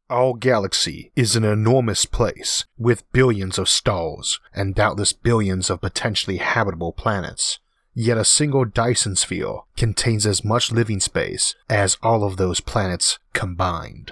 Our galaxy is an enormous place with billions of stars and doubtless billions of potentially habitable planets. Yet a single Dyson sphere contains as much living space as all of those planets combined.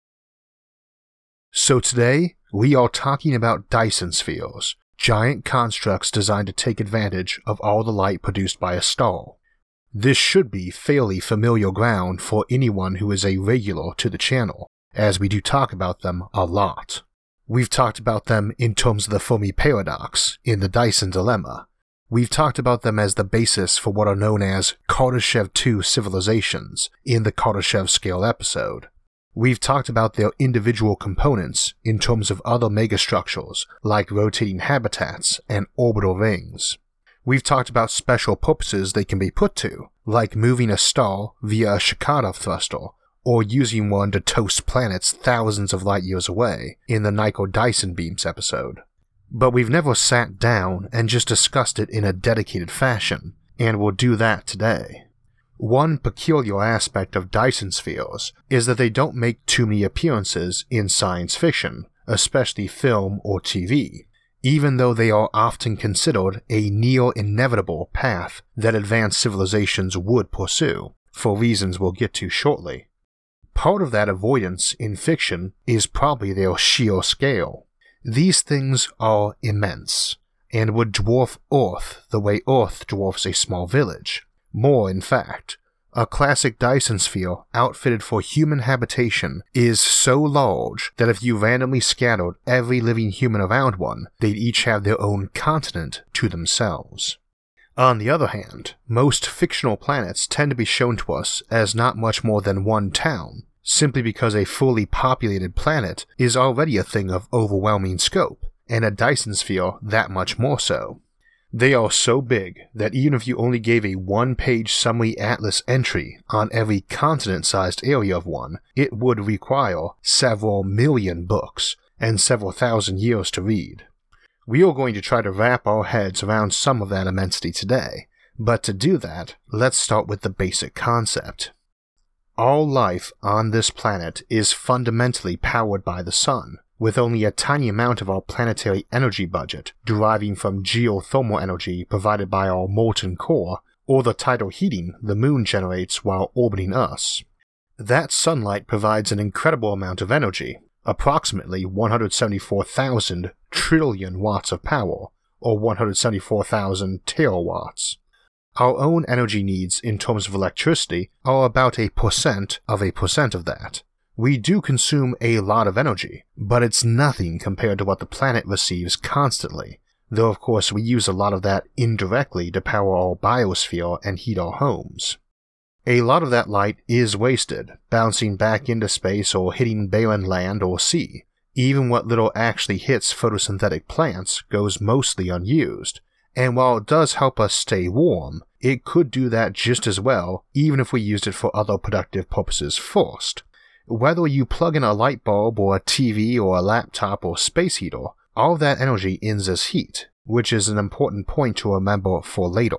So today, we are talking about Dyson spheres, giant constructs designed to take advantage of all the light produced by a star. This should be fairly familiar ground for anyone who is a regular to the channel, as we do talk about them a lot. We've talked about them in terms of the Fermi paradox in the Dyson dilemma. We've talked about them as the basis for what are known as Kardashev II civilizations in the Kardashev scale episode. We've talked about their individual components in terms of other megastructures like rotating habitats and orbital rings. We've talked about special purposes they can be put to, like moving a star via a Shkadov thruster, or using one to toast planets thousands of light years away in the Nikel Dyson beams episode. But we've never sat down and just discussed it in a dedicated fashion, and we'll do that today. One peculiar aspect of Dyson spheres is that they don't make too many appearances in science fiction, especially film or TV, even though they are often considered a near-inevitable path that advanced civilizations would pursue, for reasons we'll get to shortly. Part of that avoidance in fiction is probably their sheer scale. These things are immense, and would dwarf Earth the way Earth dwarfs a small village. More, in fact. A classic Dyson sphere outfitted for human habitation is so large that if you randomly scattered every living human around one, they'd each have their own continent to themselves. On the other hand, most fictional planets tend to be shown to us as not much more than one town, simply because a fully populated planet is already a thing of overwhelming scope, and a Dyson sphere that much more so. They are so big that even if you only gave a one-page summary atlas entry on every continent-sized area of one, it would require several million books and several thousand years to read. We are going to try to wrap our heads around some of that immensity today, but to do that, let's start with the basic concept. All life on this planet is fundamentally powered by the sun, with only a tiny amount of our planetary energy budget deriving from geothermal energy provided by our molten core or the tidal heating the moon generates while orbiting us. That sunlight provides an incredible amount of energy, approximately 174,000 trillion watts of power, or 174,000 terawatts. Our own energy needs in terms of electricity are about 1% of that. We do consume a lot of energy, but it's nothing compared to what the planet receives constantly, though of course we use a lot of that indirectly to power our biosphere and heat our homes. A lot of that light is wasted, bouncing back into space or hitting barren land or sea. Even what little actually hits photosynthetic plants goes mostly unused, and while it does help us stay warm, it could do that just as well even if we used it for other productive purposes first. Whether you plug in a light bulb or a TV or a laptop or space heater, all of that energy ends as heat, which is an important point to remember for later.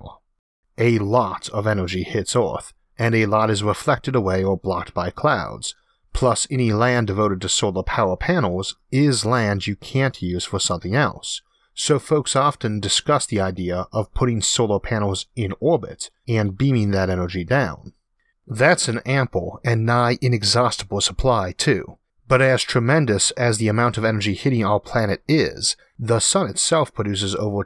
A lot of energy hits Earth, and a lot is reflected away or blocked by clouds, plus any land devoted to solar power panels is land you can't use for something else, so folks often discuss the idea of putting solar panels in orbit and beaming that energy down. That's an ample and nigh inexhaustible supply too, but as tremendous as the amount of energy hitting our planet is, the sun itself produces over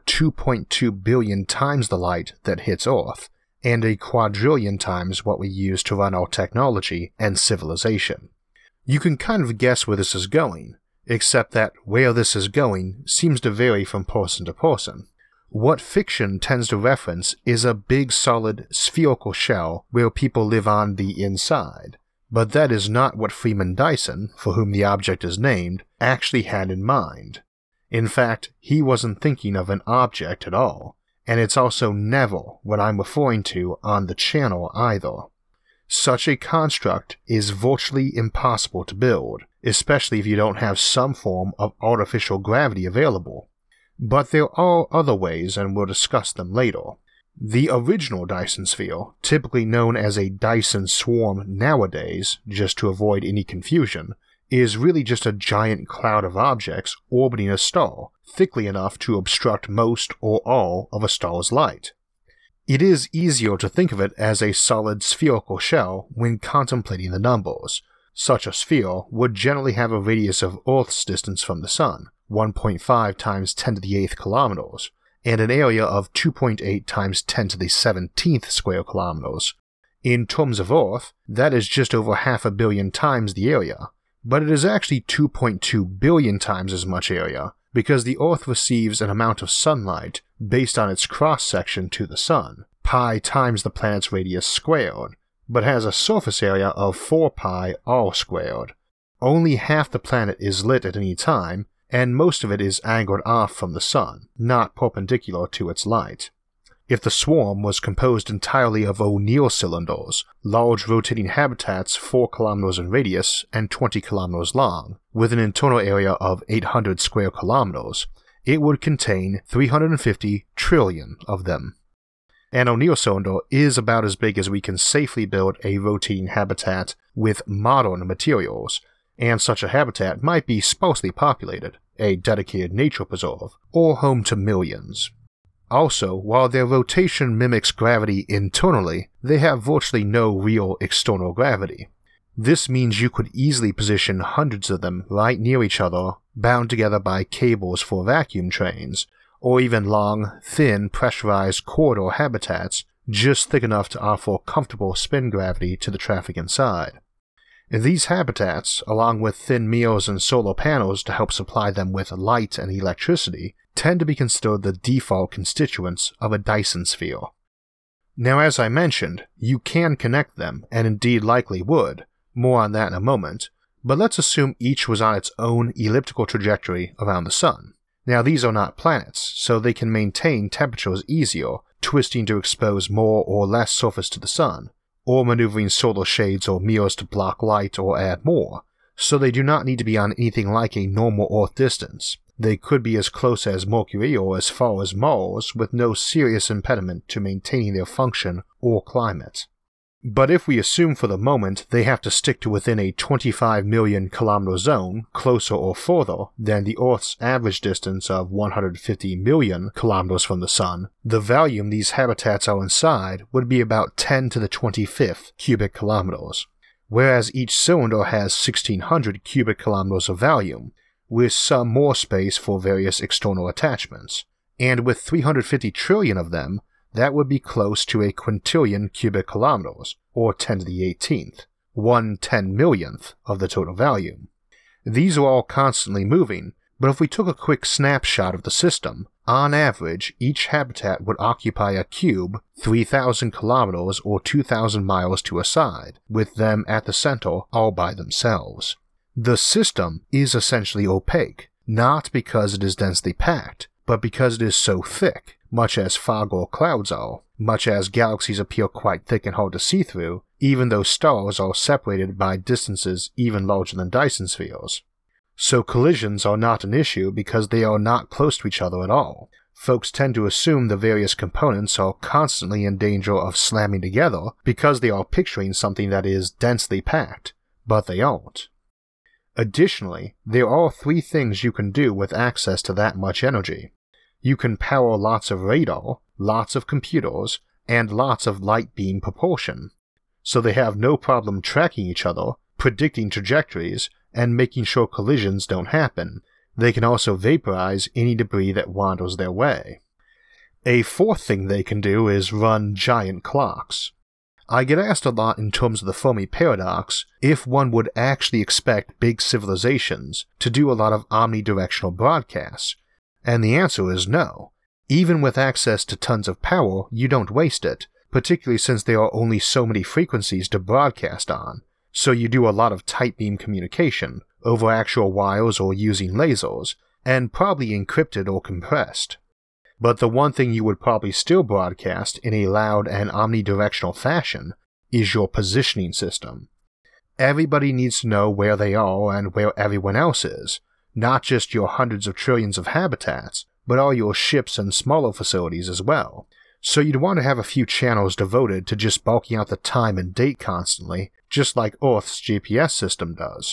2.2 billion times the light that hits Earth, and a quadrillion times what we use to run our technology and civilization. You can kind of guess where this is going, except that where this is going seems to vary from person to person. What fiction tends to reference is a big solid spherical shell where people live on the inside, but that is not what Freeman Dyson, for whom the object is named, actually had in mind. In fact, he wasn't thinking of an object at all, and it's also never what I'm referring to on the channel either. Such a construct is virtually impossible to build, especially if you don't have some form of artificial gravity available. But there are other ways, and we'll discuss them later. The original Dyson sphere, typically known as a Dyson swarm nowadays, just to avoid any confusion, is really just a giant cloud of objects orbiting a star, thickly enough to obstruct most or all of a star's light. It is easier to think of it as a solid spherical shell when contemplating the numbers. Such a sphere would generally have a radius of Earth's distance from the Sun, 1.5 times 10 to the 8th kilometers, and an area of 2.8 times 10 to the 17th square kilometers. In terms of Earth, that is just over 500 million times the area, but it is actually 2.2 billion times as much area, because the Earth receives an amount of sunlight based on its cross-section to the Sun, pi times the planet's radius squared, but has a surface area of 4 pi r squared. Only half the planet is lit at any time, and most of it is angled off from the Sun, not perpendicular to its light. If the swarm was composed entirely of O'Neill cylinders, large rotating habitats 4 kilometers in radius and 20 kilometers long, with an internal area of 800 square kilometers, it would contain 350 trillion of them. An O'Neill cylinder is about as big as we can safely build a rotating habitat with modern materials, and such a habitat might be sparsely populated, a dedicated nature preserve, or home to millions. Also, while their rotation mimics gravity internally, they have virtually no real external gravity. This means you could easily position hundreds of them right near each other, bound together by cables for vacuum trains, or even long, thin, pressurized corridor habitats just thick enough to offer comfortable spin gravity to the traffic inside. These habitats, along with thin mirrors and solar panels to help supply them with light and electricity, tend to be considered the default constituents of a Dyson sphere. Now, as I mentioned, you can connect them, and indeed likely would, more on that in a moment, but let's assume each was on its own elliptical trajectory around the Sun. Now, these are not planets, so they can maintain temperatures easier, twisting to expose more or less surface to the Sun, or maneuvering solar shades or mirrors to block light or add more, so they do not need to be on anything like a normal Earth distance. They could be as close as Mercury or as far as Mars with no serious impediment to maintaining their function or climate. But if we assume for the moment they have to stick to within a 25 million kilometer zone, closer or further than the Earth's average distance of 150 million kilometers from the Sun, the volume these habitats are inside would be about 10 to the 25th cubic kilometers, whereas each cylinder has 1600 cubic kilometers of volume, with some more space for various external attachments, and with 350 trillion of them, that would be close to a quintillion cubic kilometers, or 10 to the 18th, 1/10,000,000th of the total volume. These are all constantly moving, but if we took a quick snapshot of the system, on average each habitat would occupy a cube 3,000 kilometers or 2,000 miles to a side, with them at the center all by themselves. The system is essentially opaque, not because it is densely packed, but because it is so thick, much as fog or clouds are, much as galaxies appear quite thick and hard to see through, even though stars are separated by distances even larger than Dyson spheres. So collisions are not an issue because they are not close to each other at all. Folks tend to assume the various components are constantly in danger of slamming together because they are picturing something that is densely packed, but they aren't. Additionally, there are 3 things you can do with access to that much energy. You can power lots of radar, lots of computers, and lots of light beam propulsion, so they have no problem tracking each other, predicting trajectories, and making sure collisions don't happen. They can also vaporize any debris that wanders their way. A 4th thing they can do is run giant clocks. I get asked a lot in terms of the Fermi paradox if one would actually expect big civilizations to do a lot of omnidirectional broadcasts, and the answer is no. Even with access to tons of power, you don't waste it, particularly since there are only so many frequencies to broadcast on, so you do a lot of tight beam communication, over actual wires or using lasers, and probably encrypted or compressed. But the one thing you would probably still broadcast in a loud and omnidirectional fashion is your positioning system. Everybody needs to know where they are and where everyone else is, not just your hundreds of trillions of habitats, but all your ships and smaller facilities as well. So you'd want to have a few channels devoted to just bulking out the time and date constantly, just like Earth's GPS system does.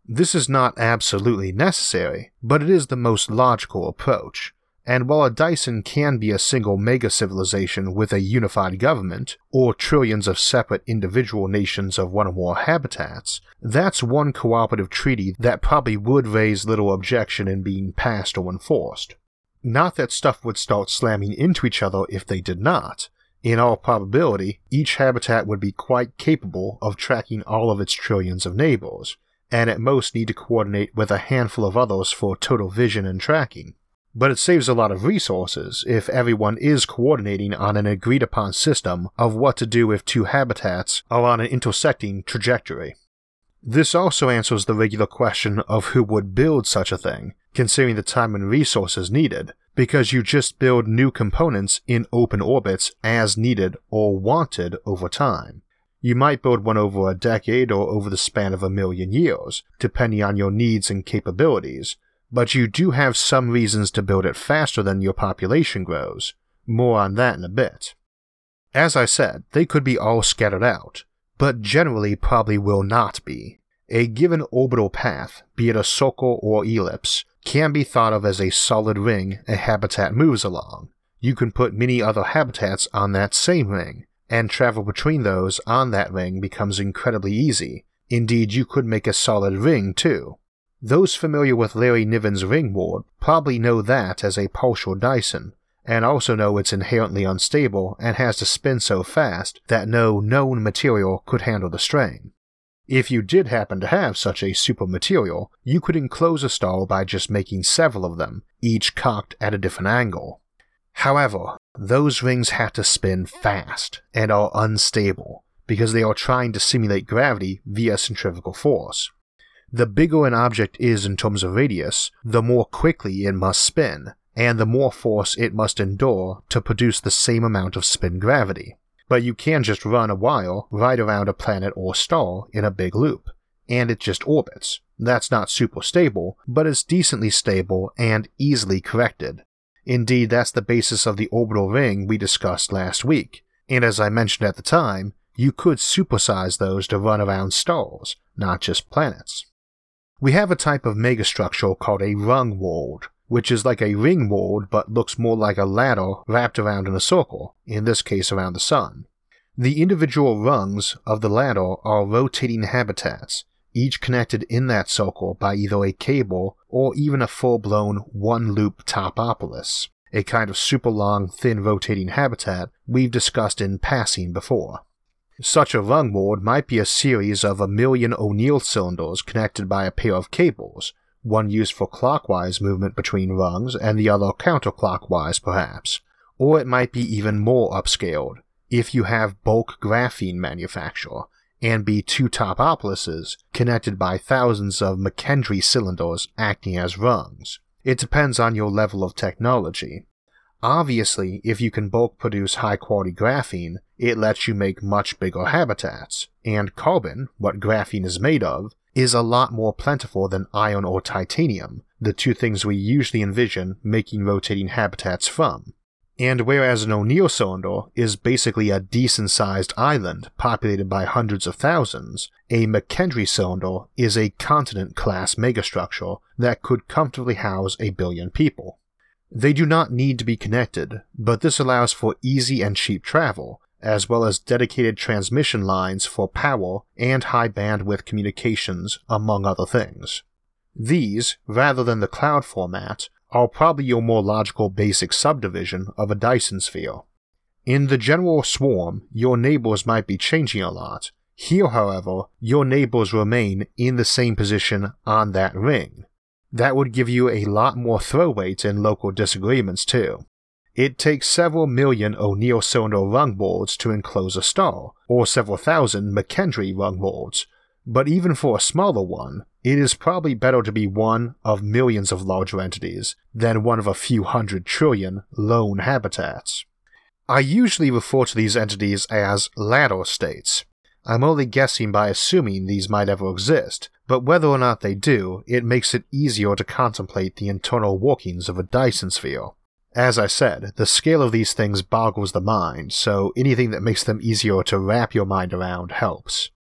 This is not absolutely necessary, but it is the most logical approach. And while a Dyson can be a single mega-civilization with a unified government, or trillions of separate individual nations of one or more habitats, that's one cooperative treaty that probably would raise little objection in being passed or enforced. Not that stuff would start slamming into each other if they did not. In all probability, each habitat would be quite capable of tracking all of its trillions of neighbors, and at most need to coordinate with a handful of others for total vision and tracking. But it saves a lot of resources if everyone is coordinating on an agreed upon system of what to do if two habitats are on an intersecting trajectory. This also answers the regular question of who would build such a thing, considering the time and resources needed, because you just build new components in open orbits as needed or wanted over time. You might build one over a decade or over the span of 1,000,000 years, depending on your needs and capabilities, but you do have some reasons to build it faster than your population grows. More on that in a bit. As I said, they could be all scattered out, but generally probably will not be. A given orbital path, be it a circle or ellipse, can be thought of as a solid ring a habitat moves along. You can put many other habitats on that same ring, and travel between those on that ring becomes incredibly easy. Indeed, you could make a solid ring too. Those familiar with Larry Niven's ring world probably know that as a partial Dyson, and also know it's inherently unstable and has to spin so fast that no known material could handle the strain. If you did happen to have such a super material, you could enclose a star by just making several of them, each cocked at a different angle. However, those rings have to spin fast and are unstable, because they are trying to simulate gravity via centrifugal force. The bigger an object is in terms of radius, the more quickly it must spin, and the more force it must endure to produce the same amount of spin gravity. But you can just run a wire right around a planet or star in a big loop, and it just orbits. That's not super stable, but it's decently stable and easily corrected. Indeed, that's the basis of the orbital ring we discussed last week, and as I mentioned at the time, you could supersize those to run around stars, not just planets. We have a type of megastructure called a rung world, which is like a ring world but looks more like a ladder wrapped around in a circle, in this case around the sun. The individual rungs of the ladder are rotating habitats, each connected in that circle by either a cable or even a full-blown one-loop topopolis, a kind of super long, thin rotating habitat we've discussed in passing before. Such a rung world might be a series of 1,000,000 O'Neill cylinders connected by a pair of cables, one used for clockwise movement between rungs and the other counterclockwise perhaps, or it might be even more upscaled, if you have bulk graphene manufacture, and be two topopolises connected by thousands of McKendree cylinders acting as rungs. It depends on your level of technology. Obviously, if you can bulk produce high-quality graphene, it lets you make much bigger habitats, and carbon, what graphene is made of, is a lot more plentiful than iron or titanium, the two things we usually envision making rotating habitats from. And whereas an O'Neill cylinder is basically a decent-sized island populated by hundreds of thousands, a McKendree cylinder is a continent-class megastructure that could comfortably house 1 billion people. They do not need to be connected, but this allows for easy and cheap travel, as well as dedicated transmission lines for power and high-bandwidth communications, among other things. These, rather than the cloud format, are probably your more logical basic subdivision of a Dyson sphere. In the general swarm, your neighbors might be changing a lot. Here, however, your neighbors remain in the same position on that ring. That would give you a lot more throw weight in local disagreements too. It takes several million O'Neill cylinder rung worlds to enclose a star, or several thousand McKendree rung worlds, but even for a smaller one, it is probably better to be one of millions of larger entities than one of a few 100 trillion lone habitats. I usually refer to these entities as ladder states. I'm only guessing by assuming these might ever exist, but whether or not they do, it makes it easier to contemplate the internal workings of a Dyson sphere. As I said, the scale of these things boggles the mind, so anything that makes them easier to wrap your mind around helps.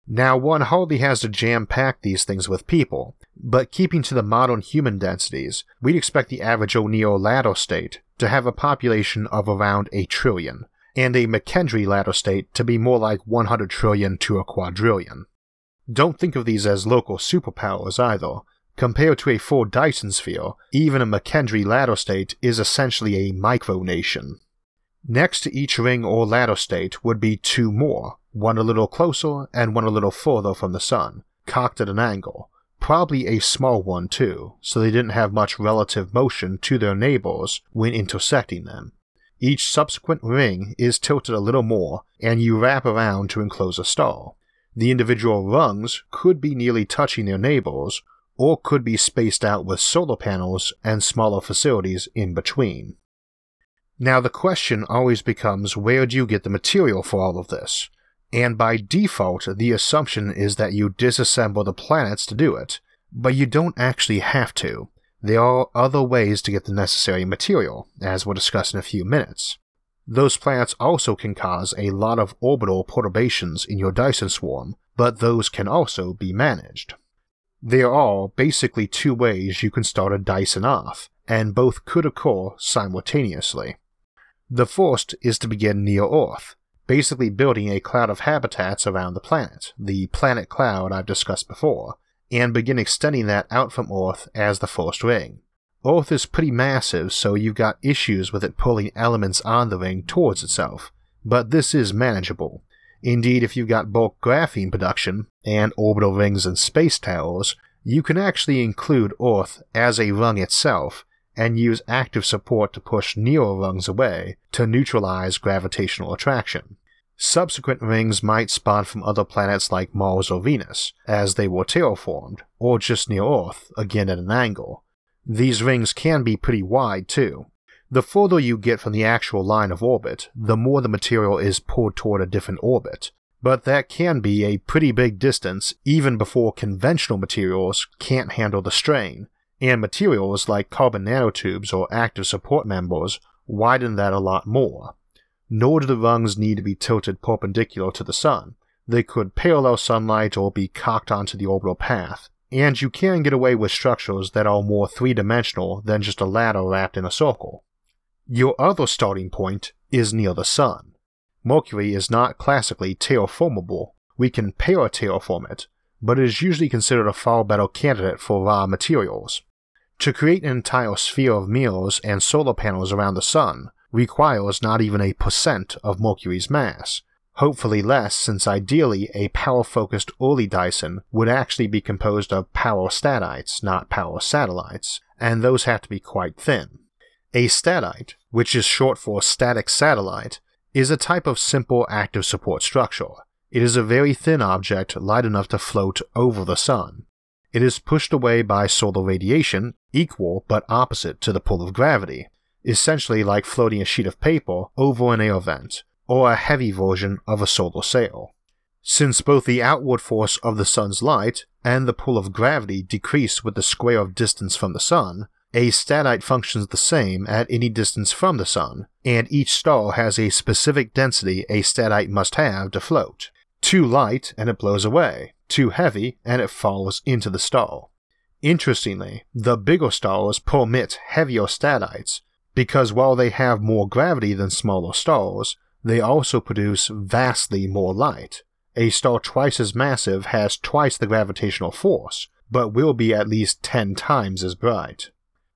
Now, one hardly has to jam-pack these things with people, but keeping to the modern human densities, we'd expect the average O'Neill ladder state to have a population of around 1 trillion, and a McKendree ladder state to be more like 100 trillion to a quadrillion. Don't think of these as local superpowers either. Compared to a full Dyson sphere, even a McKendree ladder state is essentially a micronation. Next to each ring or ladder state would be 2 more, one a little closer and one a little further from the Sun, cocked at an angle, probably a small one too, so they didn't have much relative motion to their neighbors when intersecting them. Each subsequent ring is tilted a little more, and you wrap around to enclose a star. The individual rungs could be nearly touching their neighbors, or could be spaced out with solar panels and smaller facilities in between. Now the question always becomes, where do you get the material for all of this? And by default, the assumption is that you disassemble the planets to do it, but you don't actually have to. There are other ways to get the necessary material, as we'll discuss in a few minutes. Those planets also can cause a lot of orbital perturbations in your Dyson swarm, but those can also be managed. There are basically 2 ways you can start a Dyson off, and both could occur simultaneously. The first is to begin near Earth, basically building a cloud of habitats around the planet, the planet cloud I've discussed before, and begin extending that out from Earth as the first ring. Earth is pretty massive, so you've got issues with it pulling elements on the ring towards itself, but this is manageable. Indeed, if you've got bulk graphene production, and orbital rings and space towers, you can actually include Earth as a rung itself, and use active support to push nearer rungs away to neutralize gravitational attraction. Subsequent rings might spawn from other planets like Mars or Venus, as they were terraformed, or just near Earth, again at an angle. These rings can be pretty wide too. The further you get from the actual line of orbit, the more the material is pulled toward a different orbit, but that can be a pretty big distance even before conventional materials can't handle the strain, and materials like carbon nanotubes or active support members widen that a lot more. Nor do the rungs need to be tilted perpendicular to the Sun. They could parallel sunlight or be cocked onto the orbital path, and you can get away with structures that are more three-dimensional than just a ladder wrapped in a circle. Your other starting point is near the Sun. Mercury is not classically terraformable. We can para-terraform it, but it is usually considered a far better candidate for raw materials. To create an entire sphere of mirrors and solar panels around the Sun requires not even 1% of Mercury's mass, hopefully less, since ideally a power-focused early Dyson would actually be composed of power statites, not power satellites, and those have to be quite thin. A statite, which is short for static satellite, is a type of simple active support structure. It is a very thin object light enough to float over the Sun. It is pushed away by solar radiation, equal but opposite to the pull of gravity, essentially like floating a sheet of paper over an air vent, or a heavy version of a solar sail. Since both the outward force of the Sun's light and the pull of gravity decrease with the square of distance from the Sun, a statite functions the same at any distance from the Sun, and each star has a specific density a statite must have to float. Too light and it blows away, too heavy and it falls into the star. Interestingly, the bigger stars permit heavier statites, because while they have more gravity than smaller stars, they also produce vastly more light. A star twice as massive has twice the gravitational force, but will be at least 10 times as bright.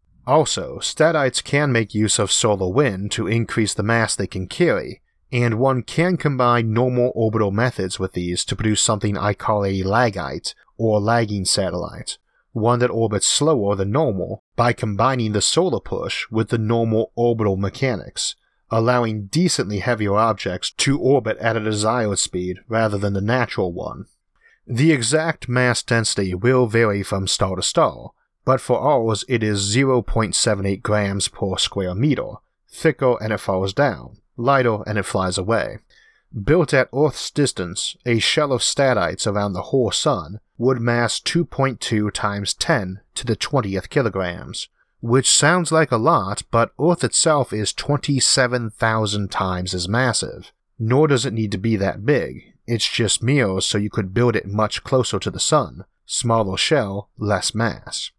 Also, statites can make use of solar wind to increase the mass they can carry, and one can combine normal orbital methods with these to produce something I call a lagite, or lagging satellite, one that orbits slower than normal by combining the solar push with the normal orbital mechanics, allowing decently heavier objects to orbit at a desired speed rather than the natural one. The exact mass density will vary from star to star, but for ours it is 0.78 grams per square meter, thicker and it falls down, lighter and it flies away. Built at Earth's distance, a shell of statites around the whole Sun would mass 2.2 times 10 to the 20th kilograms, which sounds like a lot, but Earth itself is 27,000 times as massive, nor does it need to be that big. it's just mirrors, so you could build it much closer to the sun, smaller shell, less mass.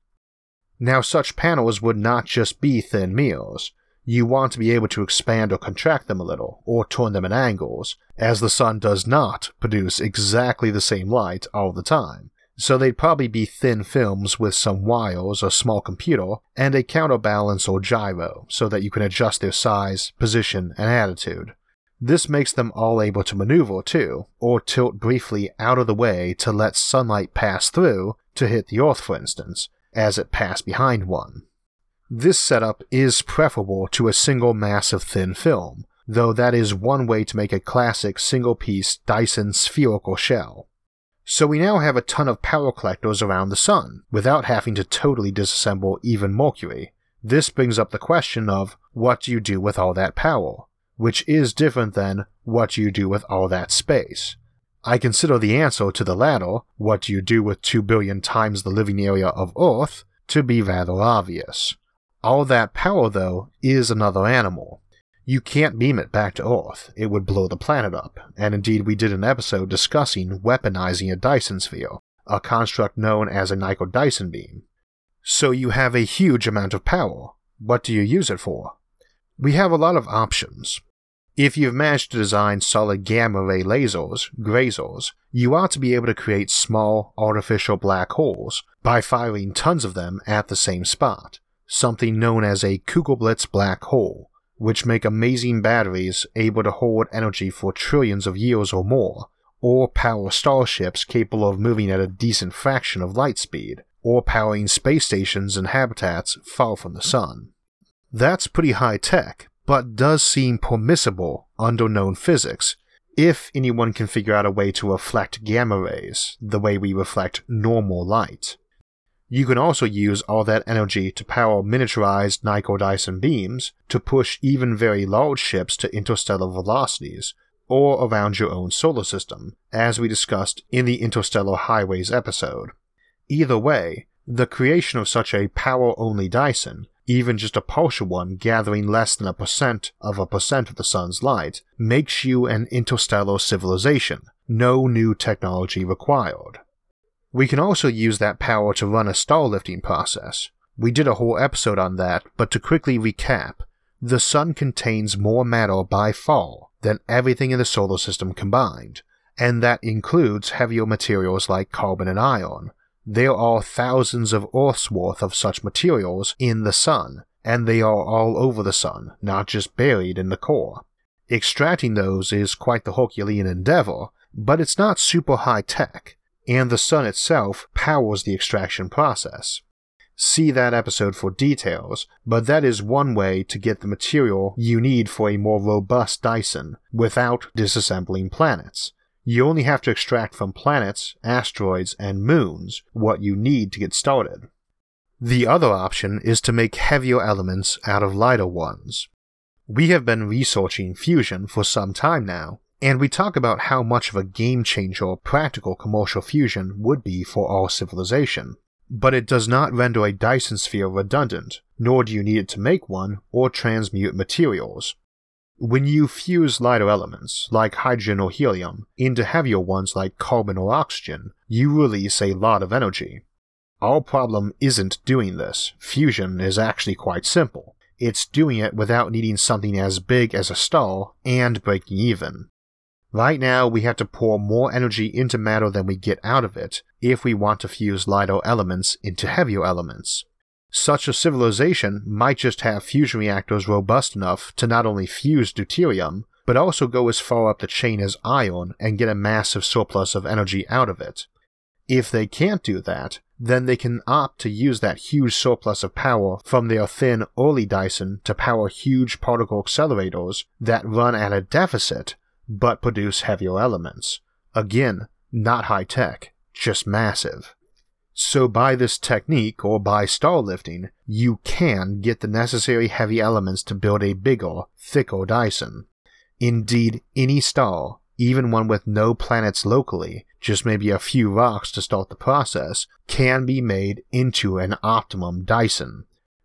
Now such panels would not just be thin mirrors. You want to be able to expand or contract them a little, or turn them at angles, as the sun does not produce exactly the same light all the time. So they'd probably be thin films with some wires, a small computer, and a counterbalance or gyro, so that you can adjust their size, position, and attitude. This makes them all able to maneuver too, or tilt briefly out of the way to let sunlight pass through to hit the Earth, for instance, as it passed behind one. This setup is preferable to a single massive thin film, though that is one way to make a classic single-piece Dyson spherical shell. So we now have a ton of power collectors around the sun, without having to totally disassemble even Mercury. This brings up the question of, what do you do with all that power? Which is different than, what do you do with all that space? I consider the answer to the latter, what do you do with 2 billion times the living area of Earth, to be rather obvious. All that power, though, is another animal. You can't beam it back to Earth, it would blow the planet up, and indeed we did an episode discussing weaponizing a Dyson sphere, a construct known as a Nico-Dyson beam. So you have a huge amount of power. What do you use it for? We have a lot of options. If you've managed to design solid gamma ray lasers, grazers, you ought to be able to create small, artificial black holes by firing tons of them at the same spot, something known as a Kugelblitz black hole, which make amazing batteries able to hold energy for trillions of years or more, or power starships capable of moving at a decent fraction of light speed, or powering space stations and habitats far from the sun. That's pretty high tech, but does seem permissible under known physics, if anyone can figure out a way to reflect gamma rays the way we reflect normal light. You can also use all that energy to power miniaturized Nico-Dyson beams to push even very large ships to interstellar velocities, or around your own solar system, as we discussed in the Interstellar Highways episode. Either way, the creation of such a power-only Dyson, even just a partial one gathering less than 1% of the sun's light, makes you an interstellar civilization, no new technology required. We can also use that power to run a star lifting process. We did a whole episode on that, but to quickly recap, the sun contains more matter by far than everything in the solar system combined, and that includes heavier materials like carbon and iron. There are thousands of Earth's worth of such materials in the sun, and they are all over the sun, not just buried in the core. Extracting those is quite the Herculean endeavor, but it's not super high tech, and the sun itself powers the extraction process. See that episode for details, but that is one way to get the material you need for a more robust Dyson without disassembling planets. You only have to extract from planets, asteroids, and moons what you need to get started. The other option is to make heavier elements out of lighter ones. We have been researching fusion for some time now, and we talk about how much of a game-changer practical commercial fusion would be for our civilization. But it does not render a Dyson sphere redundant, nor do you need it to make one or transmute materials. When you fuse lighter elements, like hydrogen or helium, into heavier ones like carbon or oxygen, you release a lot of energy. Our problem isn't doing this. Fusion is actually quite simple. It's doing it without needing something as big as a star and breaking even. Right now, we have to pour more energy into matter than we get out of it if we want to fuse lighter elements into heavier elements. Such a civilization might just have fusion reactors robust enough to not only fuse deuterium, but also go as far up the chain as iron and get a massive surplus of energy out of it. If they can't do that, then they can opt to use that huge surplus of power from their thin early Dyson to power huge particle accelerators that run at a deficit but produce heavier elements. Again, not high tech, just massive. So by this technique, or by star lifting, you can get the necessary heavy elements to build a bigger, thicker Dyson. Indeed, any star, even one with no planets locally, just maybe a few rocks to start the process, can be made into an optimum Dyson.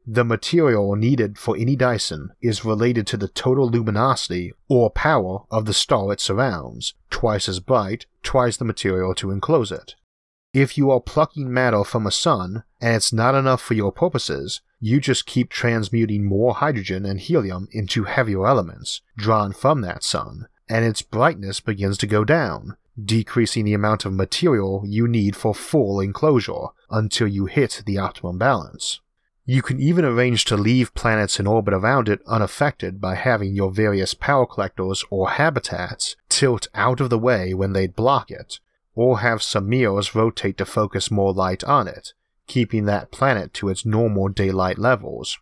The material needed for any Dyson is related to the total luminosity or power of the star it surrounds, twice as bright, twice the material to enclose it. If you are plucking matter from a sun and it's not enough for your purposes, you just keep transmuting more hydrogen and helium into heavier elements drawn from that sun, and its brightness begins to go down, decreasing the amount of material you need for full enclosure until you hit the optimum balance. You can even arrange to leave planets in orbit around it unaffected by having your various power collectors or habitats tilt out of the way when they'd block it, or have some mirrors rotate to focus more light on it, keeping that planet to its normal daylight levels.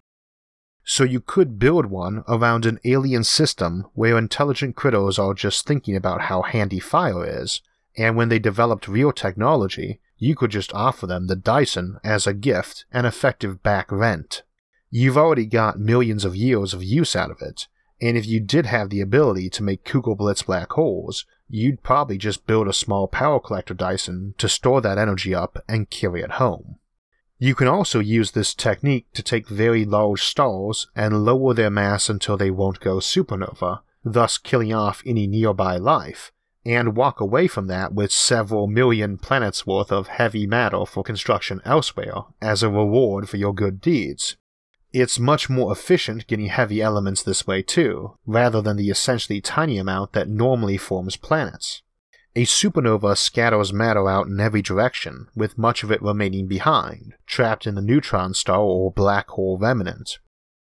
So you could build one around an alien system where intelligent critters are just thinking about how handy fire is, and when they developed real technology, you could just offer them the Dyson as a gift and effective back rent. You've already got millions of years of use out of it, and if you did have the ability to make Kugelblitz black holes, you'd probably just build a small power collector Dyson to store that energy up and carry it home. You can also use this technique to take very large stars and lower their mass until they won't go supernova, thus killing off any nearby life, and walk away from that with several million planets worth of heavy matter for construction elsewhere as a reward for your good deeds. It's much more efficient getting heavy elements this way too, rather than the essentially tiny amount that normally forms planets. A supernova scatters matter out in every direction, with much of it remaining behind, trapped in the neutron star or black hole remnant.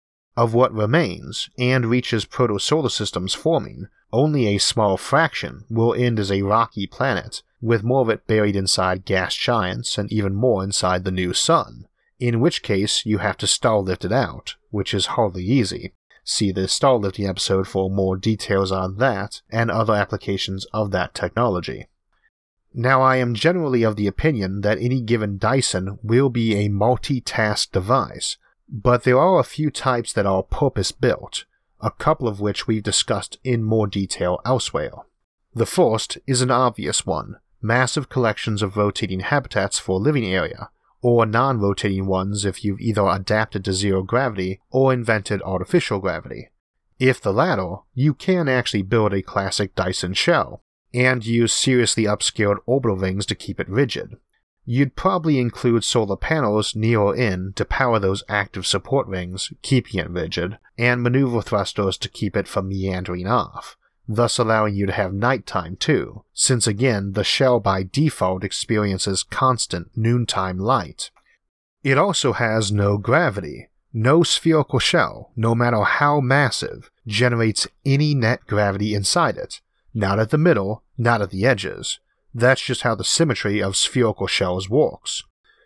Of what remains, and reaches proto-solar systems forming, only a small fraction will end as a rocky planet, with more of it buried inside gas giants and even more inside the new sun, in which case you have to starlift it out, which is hardly easy. See the starlifting episode for more details on that and other applications of that technology. Now, I am generally of the opinion that any given Dyson will be a multi-task device, but there are a few types that are purpose-built, a couple of which we've discussed in more detail elsewhere. The first is an obvious one, massive collections of rotating habitats for living area, or non-rotating ones if you've either adapted to zero gravity or invented artificial gravity. If the latter, you can actually build a classic Dyson shell, and use seriously upscaled orbital rings to keep it rigid. You'd probably include solar panels near or in to power those active support rings, keeping it rigid, and maneuver thrusters to keep it from meandering off, thus allowing you to have nighttime too, since again the shell by default experiences constant noontime light. It also has no gravity. No spherical shell, no matter how massive, generates any net gravity inside it. Not at the middle, not at the edges. That's just how the symmetry of spherical shells works.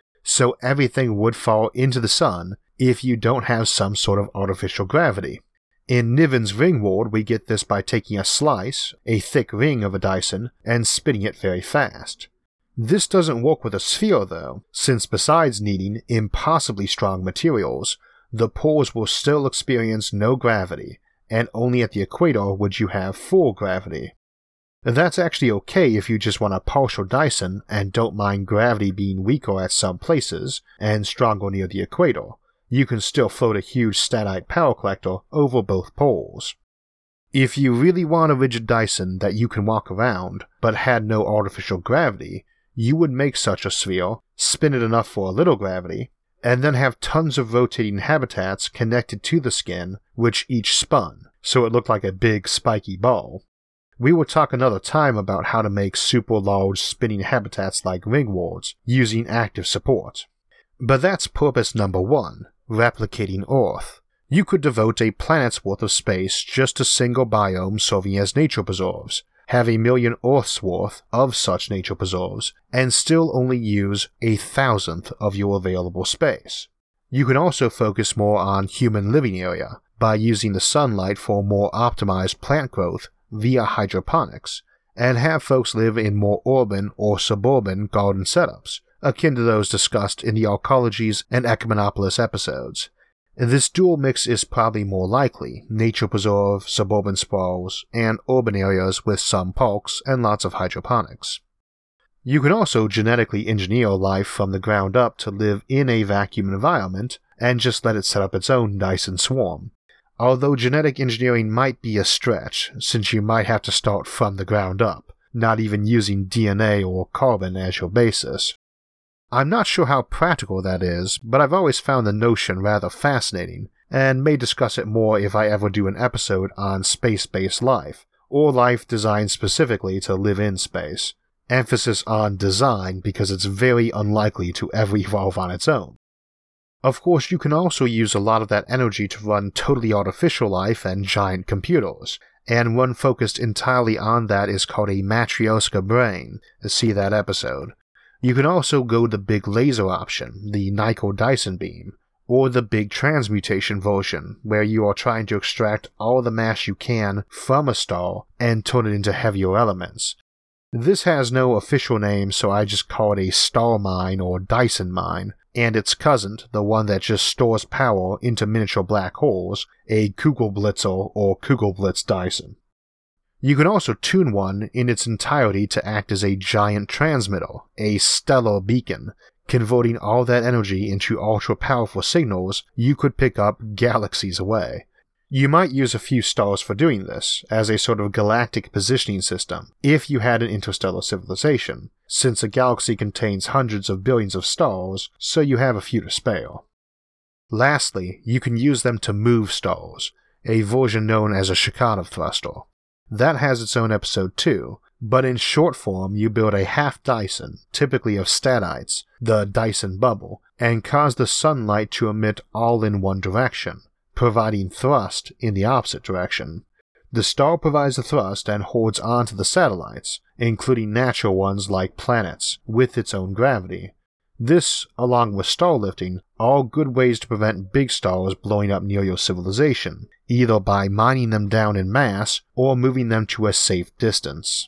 So everything would fall into the sun if you don't have some sort of artificial gravity. In Niven's ring world, we get this by taking a slice, a thick ring of a Dyson, and spinning it very fast. This doesn't work with a sphere though, since besides needing impossibly strong materials, the poles will still experience no gravity, and only at the equator would you have full gravity. That's actually okay if you just want a partial Dyson and don't mind gravity being weaker at some places and stronger near the equator. You can still float a huge statite power collector over both poles. If you really want a rigid Dyson that you can walk around, but had no artificial gravity, you would make such a sphere, spin it enough for a little gravity, and then have tons of rotating habitats connected to the skin, which each spun, so it looked like a big spiky ball. We will talk another time about how to make super large spinning habitats like ring worlds, using active support. But that's purpose number 1, replicating Earth. You could devote a planet's worth of space just to single biomes serving as nature preserves, have 1 million Earths worth of such nature preserves, and still only use 1,000th of your available space. You can also focus more on human living area by using the sunlight for more optimized plant growth via hydroponics, and have folks live in more urban or suburban garden setups, akin to those discussed in the Arcologies and Ecumenopolis episodes. This dual mix is probably more likely, nature preserve, suburban sprawls, and urban areas with some parks and lots of hydroponics. You can also genetically engineer life from the ground up to live in a vacuum environment, and just let it set up its own Dyson swarm. Although genetic engineering might be a stretch, since you might have to start from the ground up, not even using DNA or carbon as your basis. I'm not sure how practical that is, but I've always found the notion rather fascinating, and may discuss it more if I ever do an episode on space-based life, or life designed specifically to live in space. Emphasis on design because it's very unlikely to ever evolve on its own. Of course, you can also use a lot of that energy to run totally artificial life and giant computers, and one focused entirely on that is called a Matryoshka brain. See that episode. You can also go the big laser option, the Nyko-Dyson beam, or the big transmutation version, where you are trying to extract all the mass you can from a star and turn it into heavier elements. This has no official name, so I just call it a star mine or Dyson mine, and its cousin, the one that just stores power into miniature black holes, a Kugelblitzer or Kugelblitz Dyson. You can also tune one in its entirety to act as a giant transmitter, a stellar beacon, converting all that energy into ultra-powerful signals you could pick up galaxies away. You might use a few stars for doing this, as a sort of galactic positioning system, if you had an interstellar civilization, since a galaxy contains hundreds of billions of stars, so you have a few to spare. Lastly, you can use them to move stars, a version known as a Shkhanov thruster. That has its own episode too, but in short form you build a half Dyson, typically of statites, the Dyson bubble, and cause the sunlight to emit all in one direction, providing thrust in the opposite direction. The star provides the thrust and holds onto the satellites, including natural ones like planets, with its own gravity. This, along with star lifting, are good ways to prevent big stars blowing up near your civilization, either by mining them down in mass or moving them to a safe distance.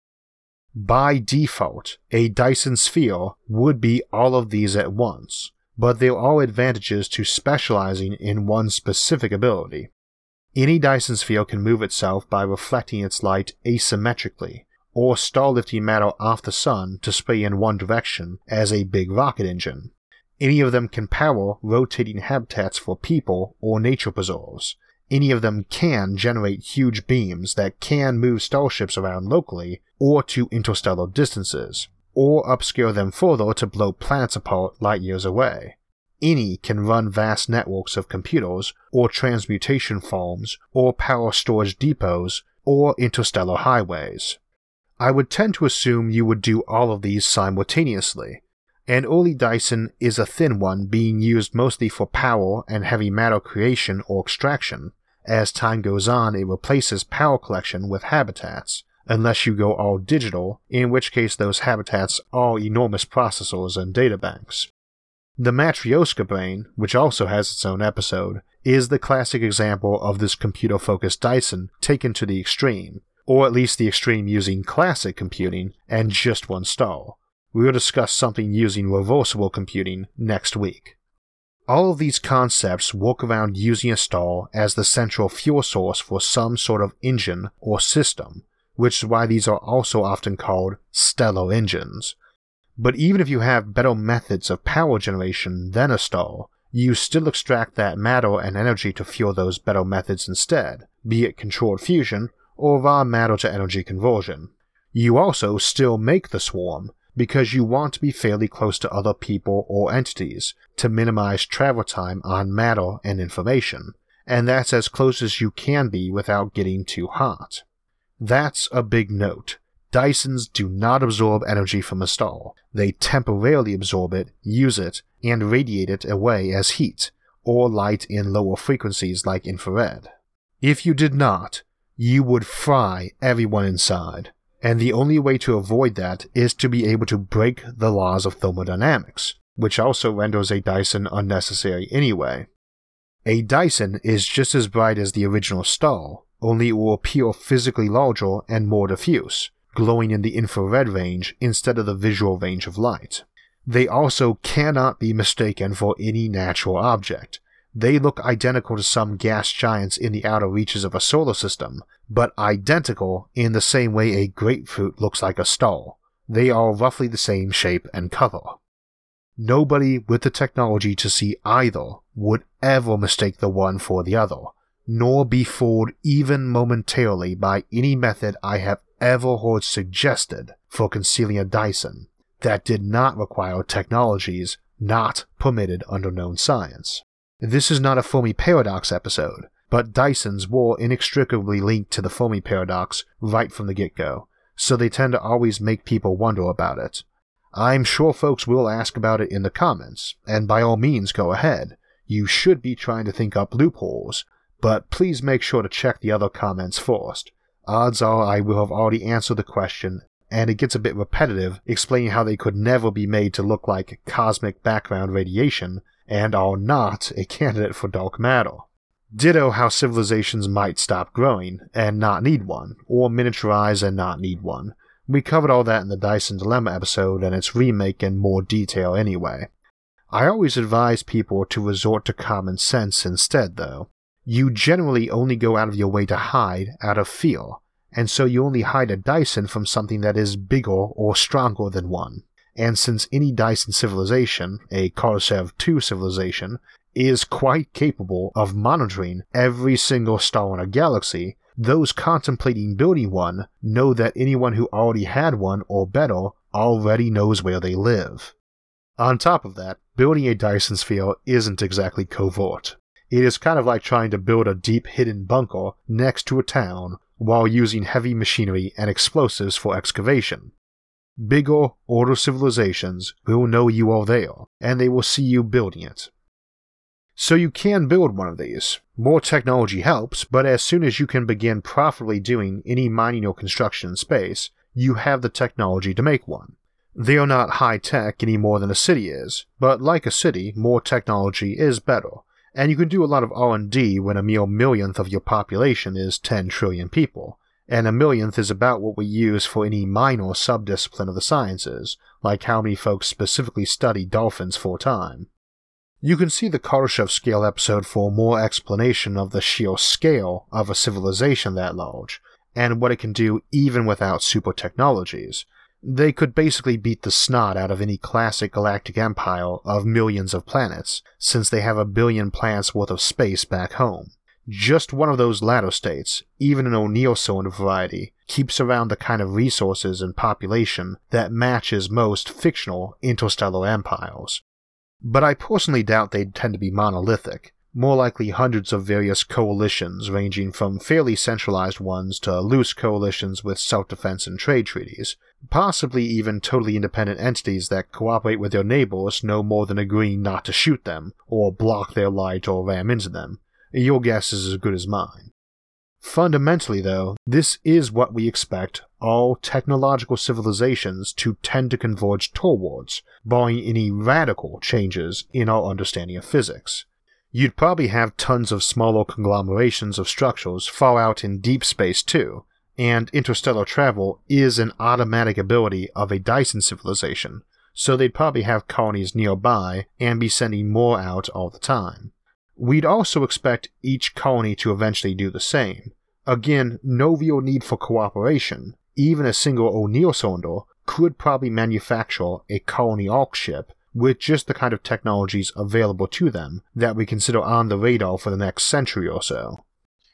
By default, a Dyson sphere would be all of these at once, but there are advantages to specializing in one specific ability. Any Dyson sphere can move itself by reflecting its light asymmetrically, or star-lifting matter off the sun to spray in one direction as a big rocket engine. Any of them can power rotating habitats for people or nature preserves. Any of them can generate huge beams that can move starships around locally or to interstellar distances, or upscale them further to blow planets apart light years away. Any can run vast networks of computers, or transmutation farms, or power storage depots, or interstellar highways. I would tend to assume you would do all of these simultaneously. An early Dyson is a thin one being used mostly for power and heavy matter creation or extraction. As time goes on, it replaces power collection with habitats, unless you go all digital, in which case those habitats are enormous processors and databanks. The Matryoshka brain, which also has its own episode, is the classic example of this computer-focused Dyson taken to the extreme, or at least the extreme using classic computing and just one star. We will discuss something using reversible computing next week. All of these concepts work around using a star as the central fuel source for some sort of engine or system, which is why these are also often called stellar engines. But even if you have better methods of power generation than a star, you still extract that matter and energy to fuel those better methods instead, be it controlled fusion or raw matter to energy conversion. You also still make the swarm, because you want to be fairly close to other people or entities to minimize travel time on matter and information, and that's as close as you can be without getting too hot. That's a big note. Dysons do not absorb energy from a star. They temporarily absorb it, use it, and radiate it away as heat, or light in lower frequencies like infrared. If you did not, you would fry everyone inside, and the only way to avoid that is to be able to break the laws of thermodynamics, which also renders a Dyson unnecessary anyway. A Dyson is just as bright as the original star, only it will appear physically larger and more diffuse, glowing in the infrared range instead of the visual range of light. They also cannot be mistaken for any natural object. They look identical to some gas giants in the outer reaches of a solar system, but identical in the same way a grapefruit looks like a star. They are roughly the same shape and color. Nobody with the technology to see either would ever mistake the one for the other, nor be fooled even momentarily by any method I have ever heard suggested for concealing a Dyson that did not require technologies not permitted under known science. This is not a Fermi Paradox episode, but Dysons were inextricably linked to the Fermi Paradox right from the get-go, so they tend to always make people wonder about it. I'm sure folks will ask about it in the comments, and by all means go ahead. You should be trying to think up loopholes, but please make sure to check the other comments first. Odds are I will have already answered the question, and it gets a bit repetitive explaining how they could never be made to look like cosmic background radiation and are not a candidate for dark matter. Ditto how civilizations might stop growing and not need one, or miniaturize and not need one. We covered all that in the Dyson Dilemma episode and its remake in more detail anyway. I always advise people to resort to common sense instead though. You generally only go out of your way to hide out of fear, and so you only hide a Dyson from something that is bigger or stronger than one. And since any Dyson civilization, a Kardashev 2 civilization, is quite capable of monitoring every single star in a galaxy, those contemplating building one know that anyone who already had one or better already knows where they live. On top of that, building a Dyson sphere isn't exactly covert. It is kind of like trying to build a deep hidden bunker next to a town while using heavy machinery and explosives for excavation. Bigger, older civilizations will know you are there, and they will see you building it. So you can build one of these. More technology helps, but as soon as you can begin profitably doing any mining or construction in space, you have the technology to make one. They are not high-tech any more than a city is, but like a city, more technology is better, and you can do a lot of R&D when a mere millionth of your population is 10 trillion people, and a millionth is about what we use for any minor subdiscipline of the sciences, like how many folks specifically study dolphins full-time. You can see the Kardashev scale episode for more explanation of the sheer scale of a civilization that large, and what it can do even without super technologies. They could basically beat the snot out of any classic galactic empire of millions of planets, since they have 1 billion planets worth of space back home. Just one of those latter states, even an O'Neill cylinder variety, keeps around the kind of resources and population that matches most fictional interstellar empires. But I personally doubt they'd tend to be monolithic, more likely hundreds of various coalitions ranging from fairly centralized ones to loose coalitions with self-defense and trade treaties, possibly even totally independent entities that cooperate with their neighbors no more than agreeing not to shoot them, or block their light or ram into them. Your guess is as good as mine. Fundamentally though, this is what we expect all technological civilizations to tend to converge towards, barring any radical changes in our understanding of physics. You'd probably have tons of smaller conglomerations of structures far out in deep space too, and interstellar travel is an automatic ability of a Dyson civilization, so they'd probably have colonies nearby and be sending more out all the time. We'd also expect each colony to eventually do the same. Again, no real need for cooperation. Even a single O'Neill cylinder could probably manufacture a colony arc ship with just the kind of technologies available to them that we consider on the radar for the next century or so.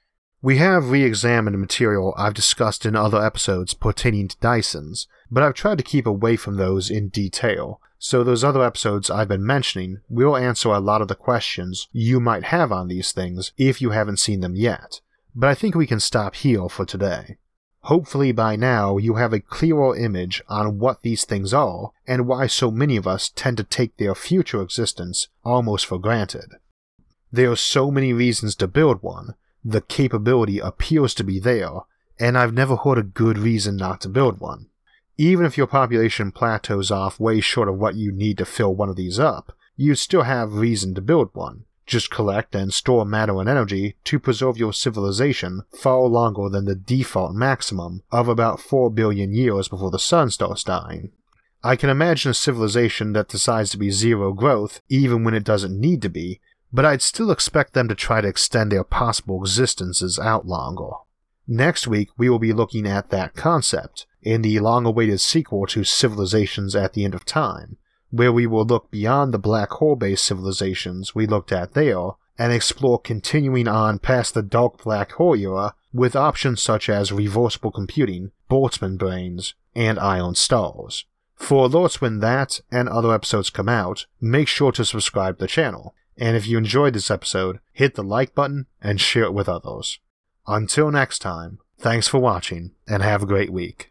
We have re-examined material I've discussed in other episodes pertaining to Dysons, but I've tried to keep away from those in detail, so those other episodes I've been mentioning will answer a lot of the questions you might have on these things if you haven't seen them yet, but I think we can stop here for today. Hopefully by now you have a clearer image on what these things are and why so many of us tend to take their future existence almost for granted. There are so many reasons to build one, the capability appears to be there, and I've never heard a good reason not to build one. Even if your population plateaus off way short of what you need to fill one of these up, you'd still have reason to build one. Just collect and store matter and energy to preserve your civilization far longer than the default maximum of about 4 billion years before the sun starts dying. I can imagine a civilization that decides to be zero growth even when it doesn't need to be, but I'd still expect them to try to extend their possible existences out longer. Next week we will be looking at that concept in the long-awaited sequel to Civilizations at the End of Time, where we will look beyond the black hole-based civilizations we looked at there and explore continuing on past the dark black hole era with options such as reversible computing, Boltzmann brains, and ion stars. For alerts when that and other episodes come out, make sure to subscribe to the channel, and if you enjoyed this episode, hit the like button and share it with others. Until next time, thanks for watching, and have a great week.